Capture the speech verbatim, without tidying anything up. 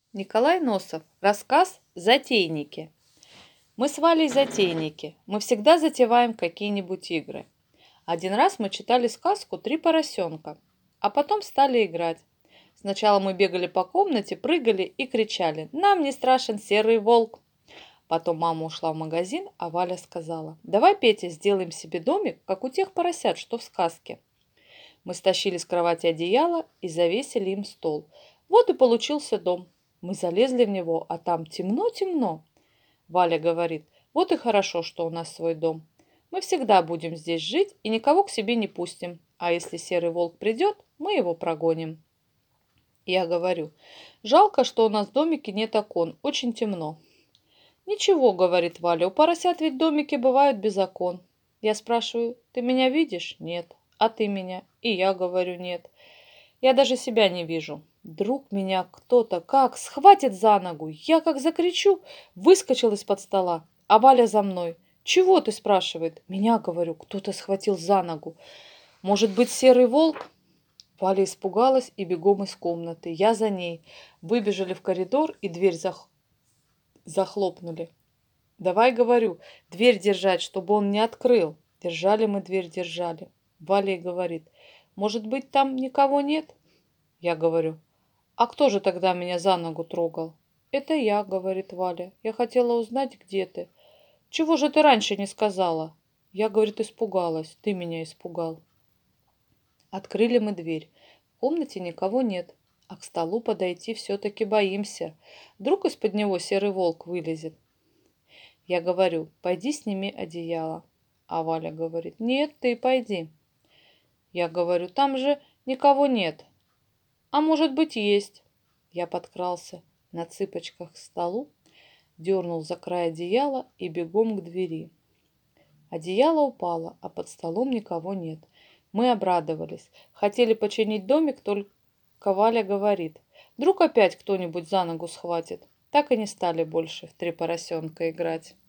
Николай Носов. Рассказ «Затейники». Мы с Валей затейники. Мы всегда затеваем какие-нибудь игры. Один раз мы читали сказку «Три поросенка», а потом стали играть. Сначала мы бегали по комнате, прыгали и кричали: «Нам не страшен серый волк!» Потом мама ушла в магазин, а Валя сказала: «Давай, Петя, сделаем себе домик, как у тех поросят, что в сказке». Мы стащили с кровати одеяло и завесили им стол. Вот и получился дом. Мы залезли в него, а там темно-темно. Валя говорит: вот и хорошо, что у нас свой дом. Мы всегда будем здесь жить и никого к себе не пустим. А если серый волк придет, мы его прогоним. Я говорю: жалко, что у нас в домике нет окон, очень темно. Ничего, говорит Валя, у поросят ведь домики бывают без окон. Я спрашиваю: ты меня видишь? Нет. А ты меня? И я говорю: нет. Я даже себя не вижу. Вдруг меня кто-то как схватит за ногу. Я как закричу, выскочил из-под стола, а Валя за мной. «Чего ты?» спрашивает. Меня, говорю, кто-то схватил за ногу. Может быть, серый волк? Валя испугалась и бегом из комнаты. Я за ней. Выбежали в коридор и дверь зах... захлопнули. Давай, говорю, дверь держать, чтобы он не открыл. Держали мы дверь, держали. Валя и говорит: может быть, там никого нет? Я говорю: а кто же тогда меня за ногу трогал? Это я, говорит Валя. Я хотела узнать, где ты. Чего же ты раньше не сказала? Я, говорит, испугалась. Ты меня испугал. Открыли мы дверь. В комнате никого нет. А к столу подойти все-таки боимся. Вдруг из-под него серый волк вылезет. Я говорю: пойди сними одеяло. А Валя говорит: нет, ты пойди. Я говорю: там же никого нет. А может быть, есть. Я подкрался на цыпочках к столу, дернул за край одеяла и бегом к двери. Одеяло упало, а под столом никого нет. Мы обрадовались. Хотели починить домик, только Валя говорит: вдруг опять кто-нибудь за ногу схватит. Так и не стали больше в три поросенка играть.